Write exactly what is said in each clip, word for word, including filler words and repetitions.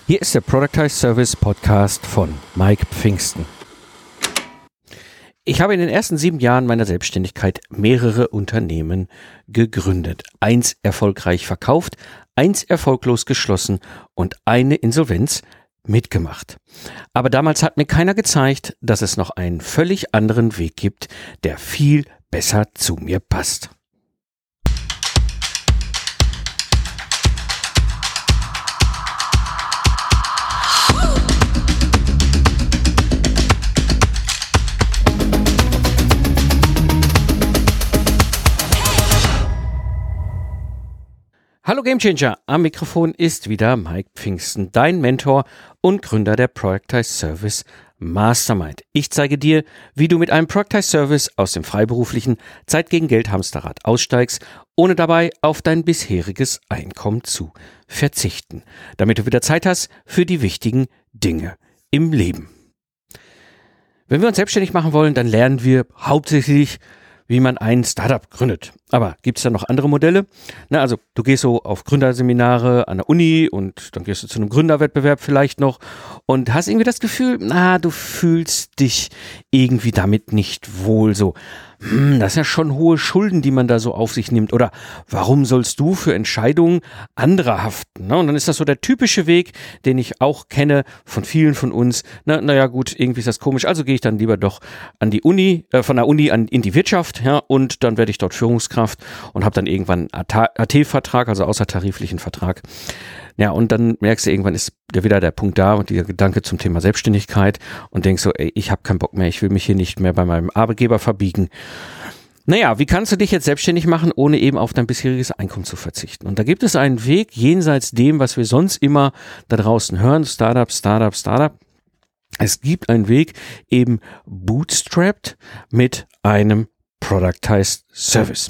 Hier ist der Productize Service Podcast von Mike Pfingsten. Ich habe in den ersten sieben Jahren meiner Selbstständigkeit mehrere Unternehmen gegründet. Eins erfolgreich verkauft, eins erfolglos geschlossen und eine Insolvenz mitgemacht. Aber damals hat mir keiner gezeigt, dass es noch einen völlig anderen Weg gibt, der viel besser zu mir passt. Hallo Gamechanger, am Mikrofon ist wieder Mike Pfingsten, dein Mentor und Gründer der Productize Service Mastermind. Ich zeige dir, wie du mit einem Productize Service aus dem freiberuflichen Zeit gegen Geld Hamsterrad aussteigst, ohne dabei auf dein bisheriges Einkommen zu verzichten, damit du wieder Zeit hast für die wichtigen Dinge im Leben. Wenn wir uns selbstständig machen wollen, dann lernen wir hauptsächlich, wie man ein Startup gründet. Aber gibt es da noch andere Modelle? Na, also du gehst so auf Gründerseminare an der Uni und dann gehst du zu einem Gründerwettbewerb vielleicht noch und hast irgendwie das Gefühl, na, du fühlst dich irgendwie damit nicht wohl. So, hm, das sind ja schon hohe Schulden, die man da so auf sich nimmt. Oder warum sollst du für Entscheidungen anderer haften? Ne? Und dann ist das so der typische Weg, den ich auch kenne von vielen von uns. Na, naja gut, irgendwie ist das komisch. Also gehe ich dann lieber doch an die Uni, äh, von der Uni an in die Wirtschaft, ja, und dann werde ich dort Führungskraft und habe dann irgendwann einen A T-Vertrag, also außertariflichen Vertrag. Ja, und dann merkst du, irgendwann ist ja wieder der Punkt da und der Gedanke zum Thema Selbstständigkeit und denkst so, ey, ich habe keinen Bock mehr, ich will mich hier nicht mehr bei meinem Arbeitgeber verbiegen. Naja, wie kannst du dich jetzt selbstständig machen, ohne eben auf dein bisheriges Einkommen zu verzichten? Und da gibt es einen Weg jenseits dem, was wir sonst immer da draußen hören, Startup, Startup, Startup. Es gibt einen Weg, eben bootstrapped mit einem Productized Service.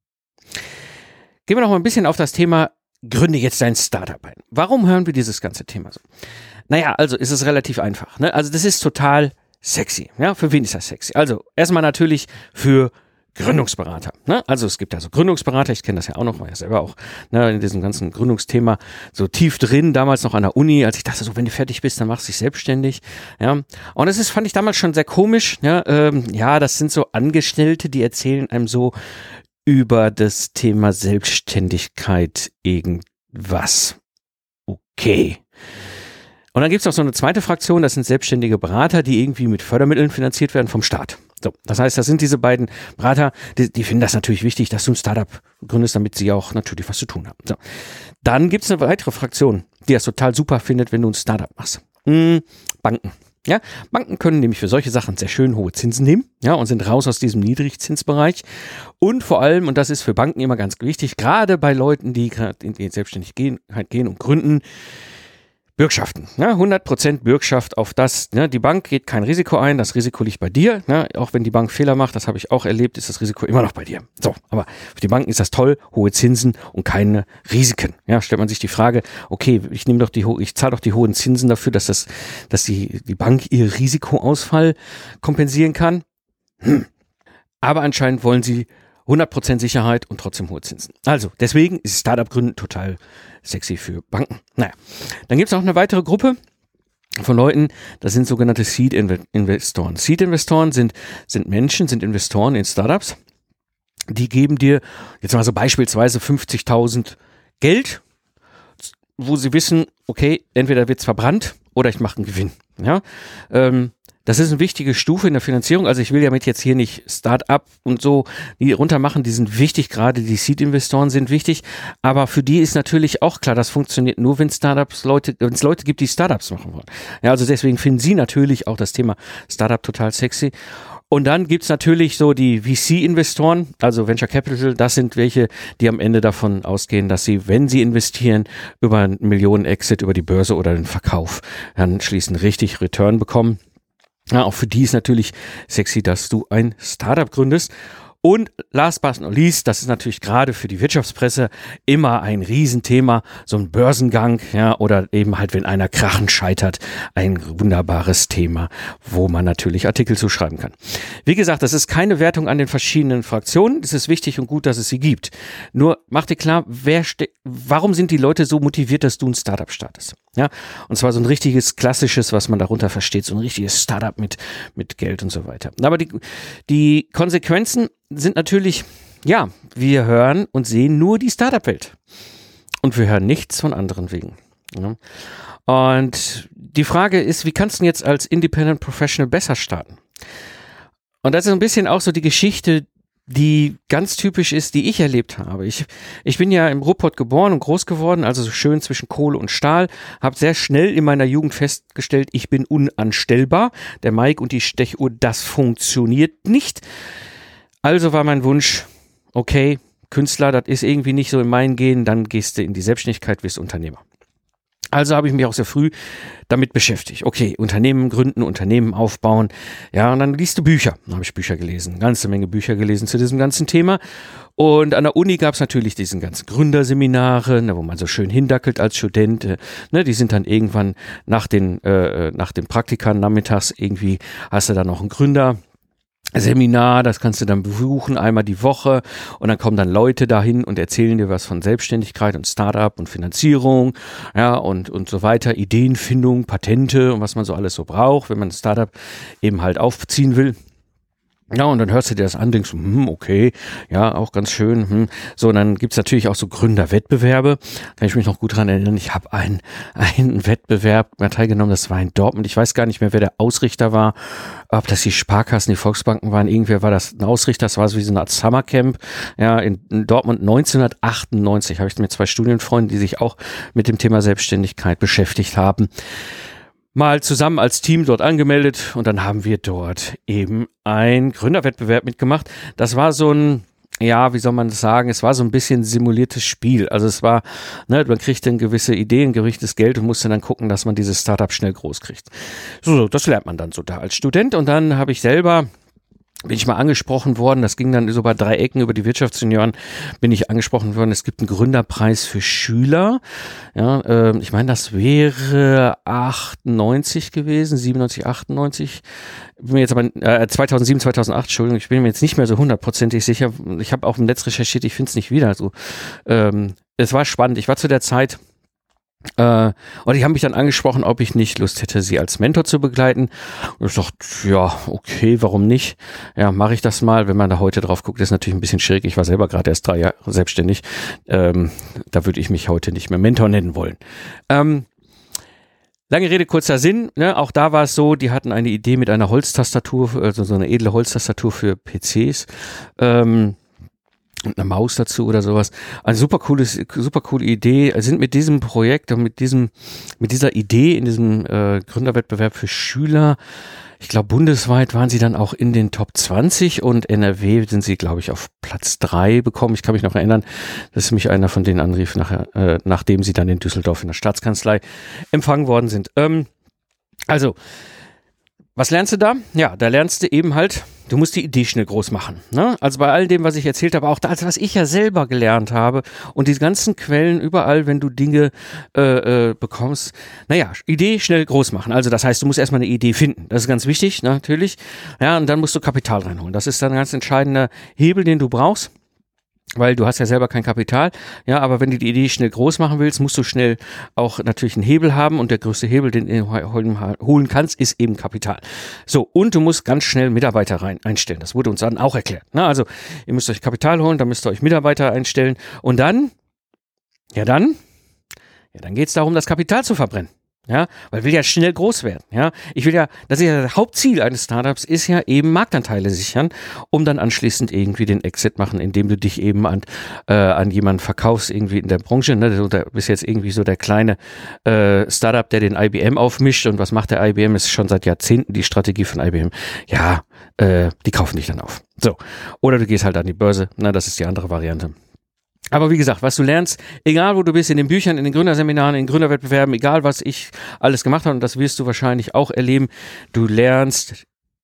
Gehen wir noch mal ein bisschen auf das Thema, gründe jetzt dein Startup ein. Warum hören wir dieses ganze Thema so? Naja, also ist es relativ einfach. Ne? Also das ist total sexy. Ja, für wen ist das sexy? Also erstmal natürlich für Gründungsberater. Ne? Also es gibt ja so Gründungsberater, ich kenne das ja auch noch, war ja selber auch ne, in diesem ganzen Gründungsthema so tief drin, damals noch an der Uni, als ich dachte so, wenn du fertig bist, dann machst du dich selbstständig. Ja, und das ist, fand ich damals schon sehr komisch. Ja, ähm, ja, das sind so Angestellte, die erzählen einem so über das Thema Selbstständigkeit irgendwas. Okay. Und dann gibt es noch so eine zweite Fraktion, das sind selbstständige Berater, die irgendwie mit Fördermitteln finanziert werden vom Staat. So, das heißt, das sind diese beiden Berater, die, die finden das natürlich wichtig, dass du ein Startup gründest, damit sie auch natürlich was zu tun haben. So. Dann gibt es eine weitere Fraktion, die das total super findet, wenn du ein Startup machst. Hm, Banken. Ja, Banken können nämlich für solche Sachen sehr schön hohe Zinsen nehmen, ja, und sind raus aus diesem Niedrigzinsbereich. Und vor allem, und das ist für Banken immer ganz wichtig, gerade bei Leuten, die gerade in die Selbstständigkeit gehen und gründen, Bürgschaften, ne? hundert Prozent Bürgschaft auf das, ne? Die Bank geht kein Risiko ein, das Risiko liegt bei dir, ne? Auch wenn die Bank Fehler macht, das habe ich auch erlebt, ist das Risiko immer noch bei dir. So, aber für die Banken ist das toll, hohe Zinsen und keine Risiken. Ja, stellt man sich die Frage, okay, ich nehme doch die, ich zahle doch die hohen Zinsen dafür, dass das, dass die, die Bank ihr Risikoausfall kompensieren kann. Hm. Aber anscheinend wollen sie hundert Prozent Sicherheit und trotzdem hohe Zinsen. Also, deswegen ist Startup-Gründen total sexy für Banken. Naja, dann gibt es noch eine weitere Gruppe von Leuten, das sind sogenannte Seed-Investoren. Seed-Investoren sind, sind Menschen, sind Investoren in Startups, die geben dir jetzt mal so beispielsweise fünfzigtausend Geld, wo sie wissen, okay, entweder wird es verbrannt oder ich mache einen Gewinn. Ja, ähm, das ist eine wichtige Stufe in der Finanzierung. Also ich will damit jetzt hier nicht Start-up und so die runter machen. Die sind wichtig, gerade die Seed-Investoren sind wichtig. Aber für die ist natürlich auch klar, das funktioniert nur, wenn Startups Leute, wenn es Leute gibt, die Startups machen wollen. Ja, also deswegen finden sie natürlich auch das Thema Startup total sexy. Und dann gibt's natürlich so die V C-Investoren, also Venture Capital, das sind welche, die am Ende davon ausgehen, dass sie, wenn sie investieren, über einen Millionen-Exit, über die Börse oder den Verkauf, dann schließlich richtig Return bekommen. Ja, auch für die ist natürlich sexy, dass du ein Startup gründest. Und last but not least, das ist natürlich gerade für die Wirtschaftspresse immer ein Riesenthema, so ein Börsengang, ja, oder eben halt, wenn einer krachend scheitert, ein wunderbares Thema, wo man natürlich Artikel zuschreiben kann. Wie gesagt, das ist keine Wertung an den verschiedenen Fraktionen, es ist wichtig und gut, dass es sie gibt. Nur mach dir klar, wer ste- warum sind die Leute so motiviert, dass du ein Startup startest? Ja, und zwar so ein richtiges klassisches, was man darunter versteht, so ein richtiges Startup mit, mit Geld und so weiter. Aber die, die Konsequenzen sind natürlich, ja, wir hören und sehen nur die Startup-Welt. Und wir hören nichts von anderen Wegen. Ja. Und die Frage ist, wie kannst du jetzt als Independent Professional besser starten? Und das ist ein bisschen auch so die Geschichte, die ganz typisch ist, die ich erlebt habe. Ich, ich bin ja im Ruhrpott geboren und groß geworden, also so schön zwischen Kohle und Stahl, habe sehr schnell in meiner Jugend festgestellt, ich bin unanstellbar. Der Mike und die Stechuhr, das funktioniert nicht. Also war mein Wunsch, okay, Künstler, das ist irgendwie nicht so in mein Gehen, dann gehst du in die Selbstständigkeit, wirst Unternehmer. Also habe ich mich auch sehr früh damit beschäftigt. Okay, Unternehmen gründen, Unternehmen aufbauen. Ja, und dann liest du Bücher. Dann habe ich Bücher gelesen, eine ganze Menge Bücher gelesen zu diesem ganzen Thema. Und an der Uni gab es natürlich diesen ganzen Gründerseminare, ne, wo man so schön hindackelt als Student. Äh, ne, die sind dann irgendwann nach den, äh, nach den Praktikern nachmittags irgendwie, hast du dann noch einen Gründer. Seminar, das kannst du dann besuchen, einmal die Woche, und dann kommen dann Leute dahin und erzählen dir was von Selbstständigkeit und Startup und Finanzierung, ja, und, und so weiter, Ideenfindung, Patente und was man so alles so braucht, wenn man ein Startup eben halt aufziehen will. Ja, und dann hörst du dir das an, denkst du, hm, okay, ja, auch ganz schön. Hm. So, und dann gibt's natürlich auch so Gründerwettbewerbe. Kann ich mich noch gut dran erinnern. Ich habe einen, einen Wettbewerb teilgenommen, das war in Dortmund. Ich weiß gar nicht mehr, wer der Ausrichter war, ob das die Sparkassen, die Volksbanken waren. Irgendwer war das ein Ausrichter, das war so wie so eine Art Summercamp. Ja, in, in Dortmund neunzehnhundertachtundneunzig habe ich mit zwei Studienfreunden, die sich auch mit dem Thema Selbstständigkeit beschäftigt haben, mal zusammen als Team dort angemeldet, und dann haben wir dort eben einen Gründerwettbewerb mitgemacht. Das war so ein, ja, wie soll man das sagen, es war so ein bisschen simuliertes Spiel. Also es war, ne, man kriegt dann gewisse Ideen, gerichtetes Geld und musste dann gucken, dass man dieses Startup schnell groß kriegt. So, so, das lernt man dann so da als Student, und dann habe ich selber, bin ich mal angesprochen worden, das ging dann so bei drei Ecken über die Wirtschaftsjunioren, bin ich angesprochen worden, es gibt einen Gründerpreis für Schüler. Ja, äh, ich meine, das wäre achtundneunzig gewesen, siebenundneunzig, achtundneunzig. Bin mir jetzt aber, äh, zweitausendsieben, zweitausendacht, Entschuldigung, ich bin mir jetzt nicht mehr so hundertprozentig sicher. Ich habe auch im Netz recherchiert, ich finde es nicht wieder. Also, ähm, es war spannend. Ich war zu der Zeit, Äh, und die haben mich dann angesprochen, ob ich nicht Lust hätte, sie als Mentor zu begleiten. Und ich dachte, ja, okay, warum nicht? Ja, mache ich das mal. Wenn man da heute drauf guckt, ist natürlich ein bisschen schräg. Ich war selber gerade erst drei Jahre selbstständig. Ähm, da würde ich mich heute nicht mehr Mentor nennen wollen. Ähm, Lange Rede, kurzer Sinn, ne? Auch da war es so, die hatten eine Idee mit einer Holztastatur, also so eine edle Holztastatur für P Cs. Ähm, und eine Maus dazu oder sowas. Eine super cooles, super coole Idee. Sind mit diesem Projekt und mit diesem, mit dieser Idee in diesem äh, Gründerwettbewerb für Schüler, ich glaube bundesweit waren sie dann auch in den Top zwanzig, und N R W sind sie, glaube ich, auf Platz drei bekommen. Ich kann mich noch erinnern, dass mich einer von denen anrief, nachher, äh, nachdem sie dann in Düsseldorf in der Staatskanzlei empfangen worden sind. Ähm, also, was lernst du da? Ja, da lernst du eben halt, du musst die Idee schnell groß machen. Ne? Also bei all dem, was ich erzählt habe, auch das, was ich ja selber gelernt habe, und die ganzen Quellen überall, wenn du Dinge äh, äh, bekommst, naja, Idee schnell groß machen. Also das heißt, du musst erstmal eine Idee finden. Das ist ganz wichtig, natürlich. Ja, und dann musst du Kapital reinholen. Das ist dann ein ganz entscheidender Hebel, den du brauchst. Weil du hast ja selber kein Kapital, ja, aber wenn du die Idee schnell groß machen willst, musst du schnell auch natürlich einen Hebel haben, und der größte Hebel, den du holen kannst, ist eben Kapital. So, und du musst ganz schnell Mitarbeiter rein einstellen. Das wurde uns dann auch erklärt. Na, also, ihr müsst euch Kapital holen, dann müsst ihr euch Mitarbeiter einstellen, und dann, ja dann, ja dann geht's darum, das Kapital zu verbrennen. Ja, weil ich will ja schnell groß werden. Ja, ich will ja, das ist ja das Hauptziel eines Startups, ist ja eben Marktanteile sichern, um dann anschließend irgendwie den Exit machen, indem du dich eben an äh, an jemanden verkaufst irgendwie in der Branche. Ne, du bist jetzt irgendwie so der kleine äh, Startup, der den I B M aufmischt, und was macht der I B M? Ist schon seit Jahrzehnten die Strategie von I B M. Ja, äh, die kaufen dich dann auf. So, oder du gehst halt an die Börse. Na, das ist die andere Variante. Aber wie gesagt, was du lernst, egal wo du bist, in den Büchern, in den Gründerseminaren, in den Gründerwettbewerben, egal was ich alles gemacht habe, und das wirst du wahrscheinlich auch erleben, du lernst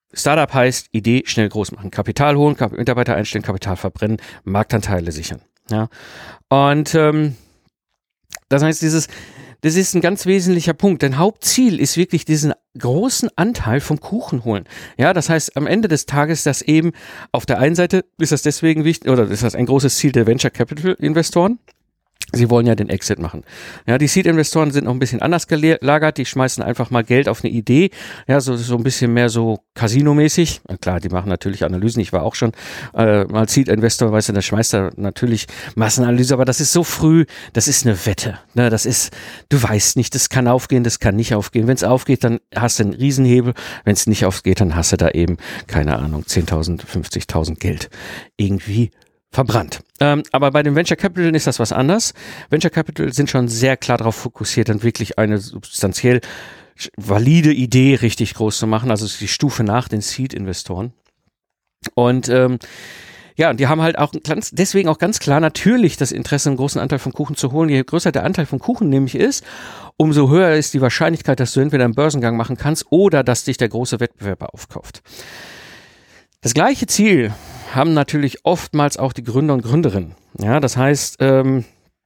Startup heißt Idee schnell groß machen, Kapital holen, Kap- Mitarbeiter einstellen, Kapital verbrennen, Marktanteile sichern. Ja, und ähm, das heißt, dieses, das ist ein ganz wesentlicher Punkt, denn Hauptziel ist wirklich diesen großen Anteil vom Kuchen holen. Ja, das heißt, am Ende des Tages, dass eben auf der einen Seite ist das deswegen wichtig, oder ist das ein großes Ziel der Venture Capital Investoren. Sie wollen ja den Exit machen. Ja, die Seed-Investoren sind noch ein bisschen anders gelagert. Die schmeißen einfach mal Geld auf eine Idee. Ja, so, so ein bisschen mehr so Casino-mäßig. Ja, klar, die machen natürlich Analysen. Ich war auch schon äh, mal Seed-Investor, weißt du, da schmeißt er natürlich Massenanalyse. Aber das ist so früh, das ist eine Wette. Ne, das ist, du weißt nicht, das kann aufgehen, das kann nicht aufgehen. Wenn es aufgeht, dann hast du einen Riesenhebel. Wenn es nicht aufgeht, dann hast du da eben, keine Ahnung, zehntausend, fünfzigtausend Geld irgendwie verbrannt. Ähm, aber bei den Venture Capital ist das was anderes. Venture Capital sind schon sehr klar darauf fokussiert, dann wirklich eine substanziell valide Idee richtig groß zu machen, also die Stufe nach den Seed-Investoren. Und ähm, ja, die haben halt auch ganz, deswegen auch ganz klar natürlich das Interesse, einen großen Anteil vom Kuchen zu holen. Je größer der Anteil vom Kuchen nämlich ist, umso höher ist die Wahrscheinlichkeit, dass du entweder einen Börsengang machen kannst oder dass dich der große Wettbewerber aufkauft. Das gleiche Ziel haben natürlich oftmals auch die Gründer und Gründerinnen. Ja, das heißt, ähm,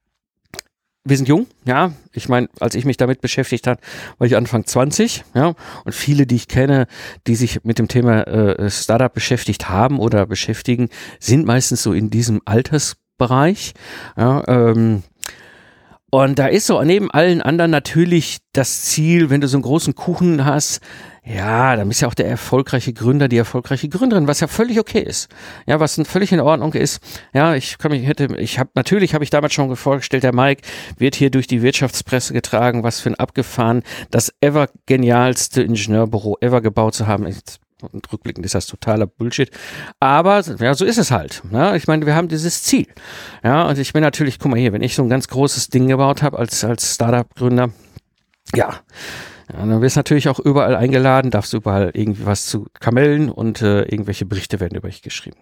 wir sind jung, ja. Ich meine, als ich mich damit beschäftigt habe, war ich Anfang zwanzig, ja. Und viele, die ich kenne, die sich mit dem Thema äh, Startup beschäftigt haben oder beschäftigen, sind meistens so in diesem Altersbereich. Ja, ähm, und da ist so neben allen anderen natürlich das Ziel, wenn du so einen großen Kuchen hast, ja, dann bist ja auch der erfolgreiche Gründer, die erfolgreiche Gründerin, was ja völlig okay ist. Ja, was völlig in Ordnung ist. Ja, ich kann mich, hätte, ich habe, natürlich habe ich damals schon vorgestellt, der Mike wird hier durch die Wirtschaftspresse getragen, was für ein abgefahren, das ever genialste Ingenieurbüro ever gebaut zu haben. Und rückblickend ist das totaler Bullshit. Aber, ja, so ist es halt. Ja, ich meine, wir haben dieses Ziel. Ja, und ich bin natürlich, guck mal hier, wenn ich so ein ganz großes Ding gebaut habe als, als Startup-Gründer, ja, Ja, dann wirst du natürlich auch überall eingeladen, darfst überall irgendwie was zu Kamellen und äh, irgendwelche Berichte werden über dich geschrieben.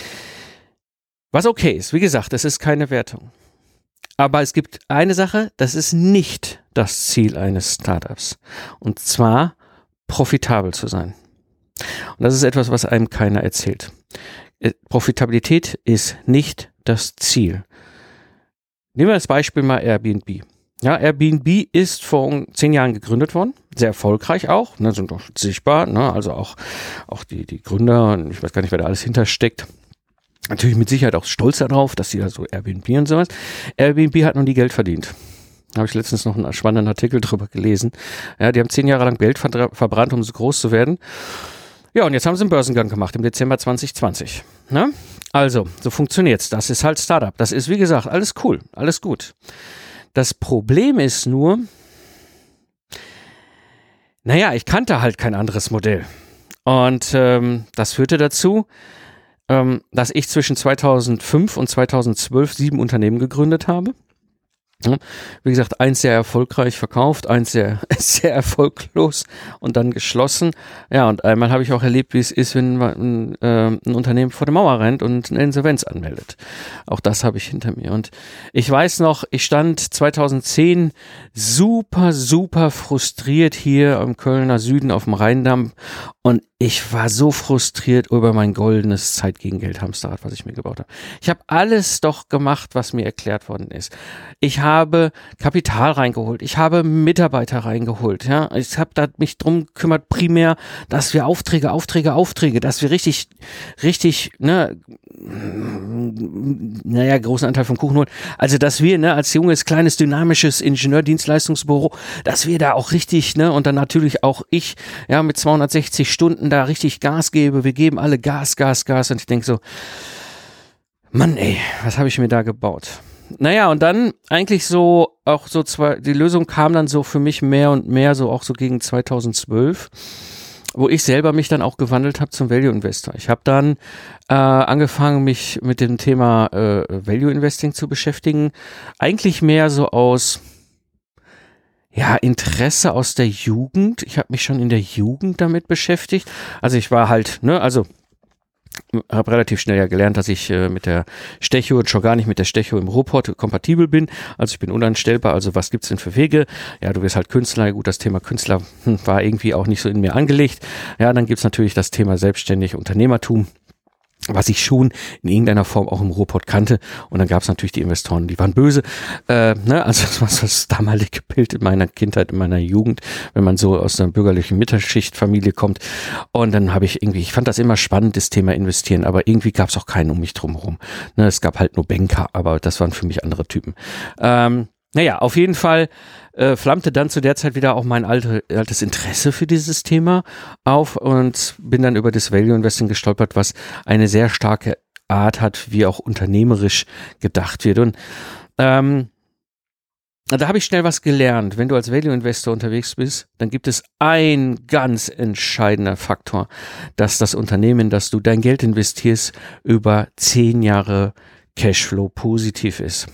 Was okay ist, wie gesagt, das ist keine Wertung. Aber es gibt eine Sache, das ist nicht das Ziel eines Startups. Und zwar profitabel zu sein. Und das ist etwas, was einem keiner erzählt. Profitabilität ist nicht das Ziel. Nehmen wir das Beispiel mal Airbnb. Ja, Airbnb ist vor zehn Jahren gegründet worden, sehr erfolgreich auch, ne, sind auch sichtbar, ne, also auch, auch die, die Gründer, ich weiß gar nicht, wer da alles hintersteckt, natürlich mit Sicherheit auch stolz darauf, dass sie da so Airbnb und sowas. Airbnb hat noch nie Geld verdient. Da habe ich letztens noch einen spannenden Artikel drüber gelesen. Ja, die haben zehn Jahre lang Geld verbrannt, um so groß zu werden. Ja, und jetzt haben sie einen Börsengang gemacht im Dezember zwanzig zwanzig. Ne? Also, so funktioniert's. Das ist halt Startup. Das ist, wie gesagt, alles cool, alles gut. Das Problem ist nur, naja, ich kannte halt kein anderes Modell. Und ähm, das führte dazu, ähm, dass ich zwischen zweitausendfünf und zweitausendzwölf sieben Unternehmen gegründet habe. Ja, wie gesagt, eins sehr erfolgreich verkauft, eins sehr, sehr erfolglos und dann geschlossen. Ja, und einmal habe ich auch erlebt, wie es ist, wenn man, äh, ein Unternehmen vor der Mauer rennt und eine Insolvenz anmeldet. Auch das habe ich hinter mir. Und ich weiß noch, ich stand zweitausendzehn super, super frustriert hier im Kölner Süden auf dem Rheindamm und ich war so frustriert über mein goldenes Zeit gegen Geld Hamsterrad, was ich mir gebaut habe. Ich habe alles doch gemacht, was mir erklärt worden ist. Ich habe Kapital reingeholt, ich habe Mitarbeiter reingeholt. Ja, ich habe da mich drum gekümmert, primär, dass wir Aufträge, Aufträge, Aufträge, dass wir richtig, richtig, ne, naja, großen Anteil vom Kuchen holen. Also, dass wir, ne, als junges, kleines, dynamisches Ingenieurdienstleistungsbüro, dass wir da auch richtig, ne, und dann natürlich auch ich, ja, mit zweihundertsechzig Stunden da richtig Gas gebe. Wir geben alle Gas, Gas, Gas. Und ich denke so, Mann, ey, was habe ich mir da gebaut? Naja, und dann eigentlich so, auch so zwei, die Lösung kam dann so für mich mehr und mehr, so auch so gegen zweitausendzwölf, wo ich selber mich dann auch gewandelt habe zum Value Investor. Ich habe dann äh, angefangen, mich mit dem Thema äh, Value Investing zu beschäftigen. Eigentlich mehr so aus, ja, Interesse aus der Jugend. Ich habe mich schon in der Jugend damit beschäftigt. Also ich war halt, ne, also habe relativ schnell ja gelernt, dass ich äh, mit der Stecho und schon gar nicht mit der Stecho im Ruhrpott kompatibel bin. Also ich bin uneinstellbar. Also was gibt's denn für Wege? Ja, du wirst halt Künstler. Gut, das Thema Künstler hm, war irgendwie auch nicht so in mir angelegt. Ja, dann gibt's natürlich das Thema selbstständig Unternehmertum, was ich schon in irgendeiner Form auch im Ruhrpott kannte. Und dann gab es natürlich die Investoren, die waren böse. Äh, ne? Also das war so das damalige Bild in meiner Kindheit, in meiner Jugend, wenn man so aus einer bürgerlichen Mittelschichtfamilie kommt. Und dann habe ich irgendwie, ich fand das immer spannend, das Thema investieren, aber irgendwie gab es auch keinen um mich drumherum. Ne? Es gab halt nur Banker, aber das waren für mich andere Typen. Ähm, Naja, auf jeden Fall äh, flammte dann zu der Zeit wieder auch mein alte, altes Interesse für dieses Thema auf und bin dann über das Value Investing gestolpert, was eine sehr starke Art hat, wie auch unternehmerisch gedacht wird. Und ähm, da habe ich schnell was gelernt. Wenn du als Value Investor unterwegs bist, dann gibt es ein ganz entscheidender Faktor, dass das Unternehmen, in das du dein Geld investierst, über zehn Jahre Cashflow positiv ist.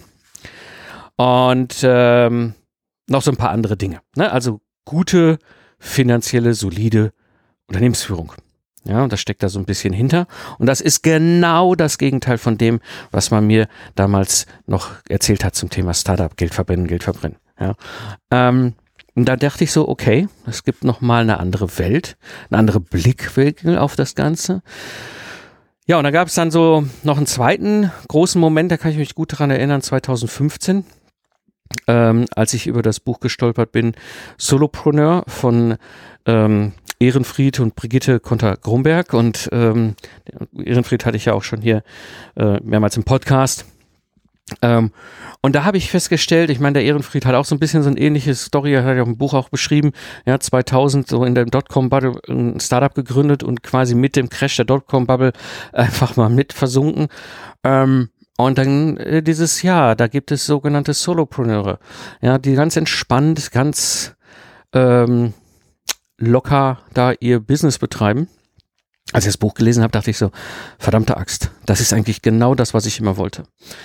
Und ähm, noch so ein paar andere Dinge. Ne? Also gute, finanzielle, solide Unternehmensführung. Ja, und das steckt da so ein bisschen hinter. Und das ist genau das Gegenteil von dem, was man mir damals noch erzählt hat zum Thema Startup, Geld verbrennen, Geld verbrennen. Ja. Ähm, und da dachte ich so, okay, es gibt noch mal eine andere Welt, eine andere Blickwinkel auf das Ganze. Ja, und da gab es dann so noch einen zweiten großen Moment, da kann ich mich gut daran erinnern, zwanzig fünfzehn. Ähm, als ich über das Buch gestolpert bin, Solopreneur von ähm, Ehrenfried und Brigitte Konter-Gromberg. Und ähm, Ehrenfried hatte ich ja auch schon hier äh, mehrmals im Podcast. Ähm, und da habe ich festgestellt, ich meine, der Ehrenfried hat auch so ein bisschen so eine ähnliche Story, er hat ja auch im Buch auch beschrieben, ja, zweitausend so in der Dotcom-Bubble ein Startup gegründet und quasi mit dem Crash der Dotcom-Bubble einfach mal mit versunken. Ähm, Und dann äh, dieses Jahr, da gibt es sogenannte Solopreneure, ja, die ganz entspannt, ganz ähm, locker da ihr Business betreiben. Als ich das Buch gelesen habe, dachte ich so, verdammte Axt, das ist eigentlich genau das, was ich immer wollte.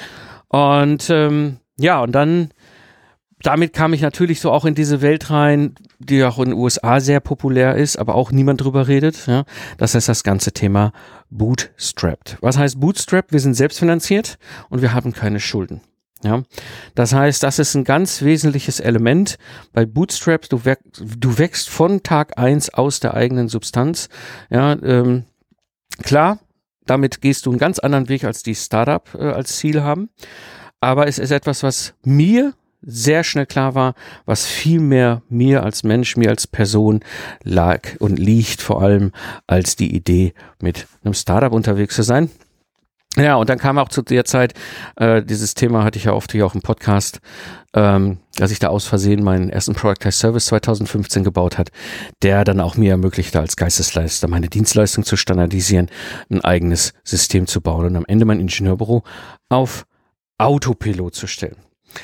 Und ähm, ja, und dann, damit kam ich natürlich so auch in diese Welt rein, die auch in den U S A sehr populär ist, aber auch niemand drüber redet. Ja? Das heißt das ganze Thema Bootstrapped. Was heißt Bootstrap? Wir sind selbstfinanziert und wir haben keine Schulden. Ja? Das heißt, das ist ein ganz wesentliches Element bei Bootstraps. Du, wäch, du wächst von Tag eins aus der eigenen Substanz. Ja, ähm, klar, damit gehst du einen ganz anderen Weg, als die Startup äh, als Ziel haben. Aber es ist etwas, was mir sehr schnell klar war, was viel mehr mir als Mensch, mir als Person lag und liegt vor allem als die Idee, mit einem Startup unterwegs zu sein. Ja, und dann kam auch zu der Zeit, äh, dieses Thema hatte ich ja oft hier auch im Podcast, ähm, dass ich da aus Versehen meinen ersten Productized Service zwanzig fünfzehn gebaut hat, der dann auch mir ermöglichte, als Geistesleister meine Dienstleistung zu standardisieren, ein eigenes System zu bauen und am Ende mein Ingenieurbüro auf Autopilot zu stellen.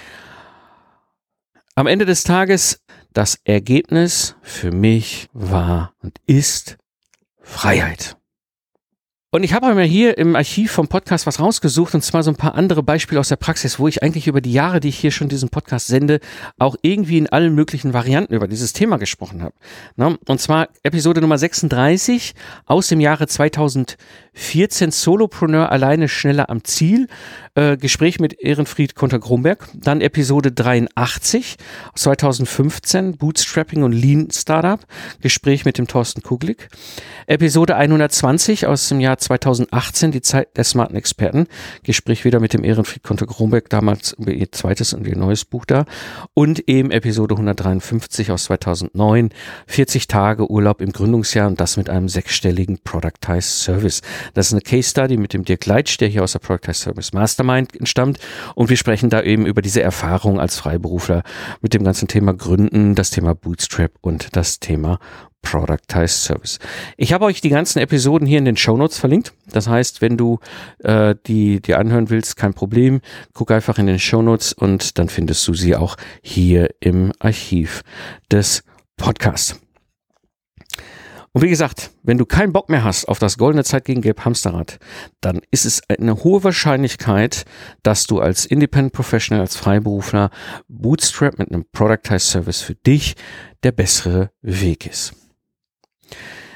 Am Ende des Tages, das Ergebnis für mich war und ist Freiheit. Und ich habe mir hier im Archiv vom Podcast was rausgesucht, und zwar so ein paar andere Beispiele aus der Praxis, wo ich eigentlich über die Jahre, die ich hier schon diesen Podcast sende, auch irgendwie in allen möglichen Varianten über dieses Thema gesprochen habe. Und zwar Episode Nummer sechsunddreißig aus dem Jahre zweitausendvierzehn, Solopreneur alleine schneller am Ziel, äh, Gespräch mit Ehrenfried Konter-Gromberg. Dann Episode dreiundachtzig aus zweitausendfünfzehn, Bootstrapping und Lean Startup, Gespräch mit dem Thorsten Kuglik. Episode hundertzwanzig aus dem Jahr zweitausendachtzehn, die Zeit der smarten Experten, Gespräch wieder mit dem Ehrenfried Konter-Gromberg, damals über ihr zweites und ihr neues Buch da. Und eben Episode hundertdreiundfünfzig aus zweitausendneun, vierzig Tage Urlaub im Gründungsjahr, und das mit einem sechsstelligen Productized Service. Das ist eine Case Study mit dem Dirk Leitsch, der hier aus der Productized Service Mastermind entstammt, und wir sprechen da eben über diese Erfahrung als Freiberufler mit dem ganzen Thema Gründen, das Thema Bootstrap und das Thema Productized Service. Ich habe euch die ganzen Episoden hier in den Shownotes verlinkt. Das heißt, wenn du äh, die dir anhören willst, kein Problem. Guck einfach in den Shownotes und dann findest du sie auch hier im Archiv des Podcasts. Und wie gesagt, wenn du keinen Bock mehr hast auf das goldene Zeit gegen Gelb Hamsterrad, dann ist es eine hohe Wahrscheinlichkeit, dass du als Independent Professional, als Freiberufler Bootstrap mit einem Productized Service für dich der bessere Weg ist.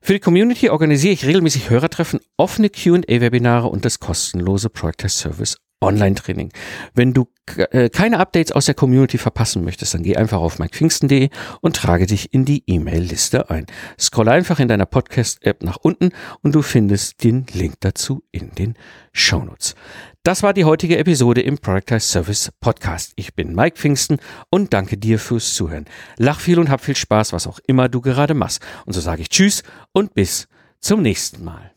Für die Community organisiere ich regelmäßig Hörertreffen, offene Q und A-Webinare und das kostenlose Project Service Online-Training. Wenn du äh, keine Updates aus der Community verpassen möchtest, dann geh einfach auf mike pfingsten punkt de und trage dich in die E-Mail-Liste ein. Scroll einfach in deiner Podcast-App nach unten und du findest den Link dazu in den Shownotes. Das war die heutige Episode im Productize Service Podcast. Ich bin Mike Pfingsten und danke dir fürs Zuhören. Lach viel und hab viel Spaß, was auch immer du gerade machst. Und so sage ich Tschüss und bis zum nächsten Mal.